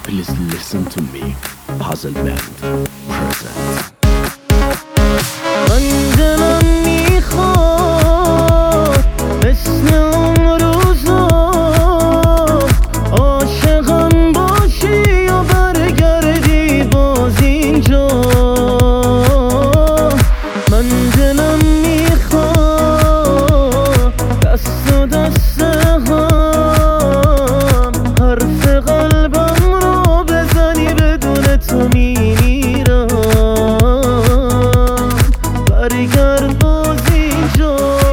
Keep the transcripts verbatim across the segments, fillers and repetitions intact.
Please listen to me. Puzzle Band present. من دلم میخواد مثل اون روزا عاشقم باشی و برگردی باز اینجا. من دلم میخواد دست و دست هم حرف قلبم رو بزنی بدون تو میمیرم. برگرد باز اینجا.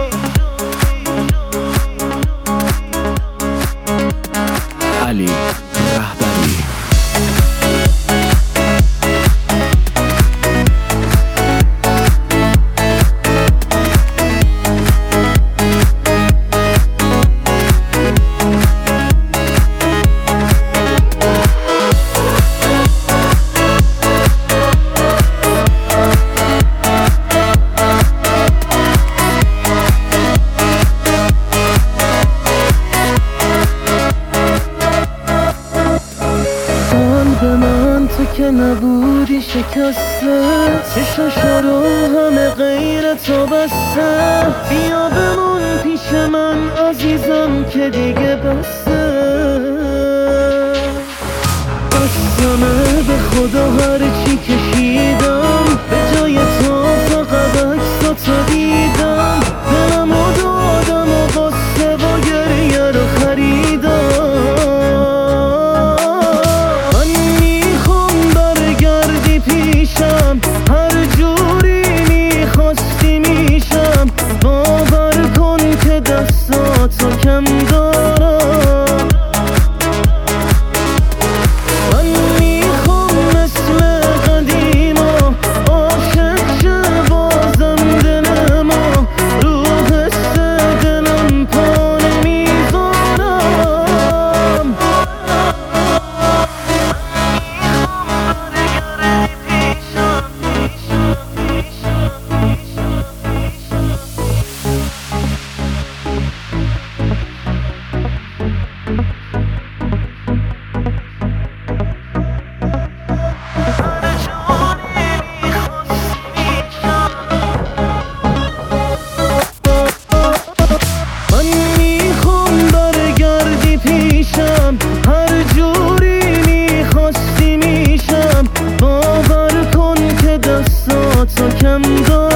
علی رهبری. به من تو که نبودی شکسته، چشاشا رو همه غیر تو بسته. بیا بمون پیش من عزیزم که دیگه بسته. بستمه به خدا هرچی کشیدم، به جای تو فقط عکساتو دیدم. دلمو دادم و قصه و گریه رو خریدم. هر جوری میخواستی میشم. باور کن که دستاتو کم دارم. من میخوام مثل قدیما عاشق شه بازم دل ما. رو حس دلم پا نمیذارم. هر جوری میخواستی میشم. باور کن که دستاتو کم دارم.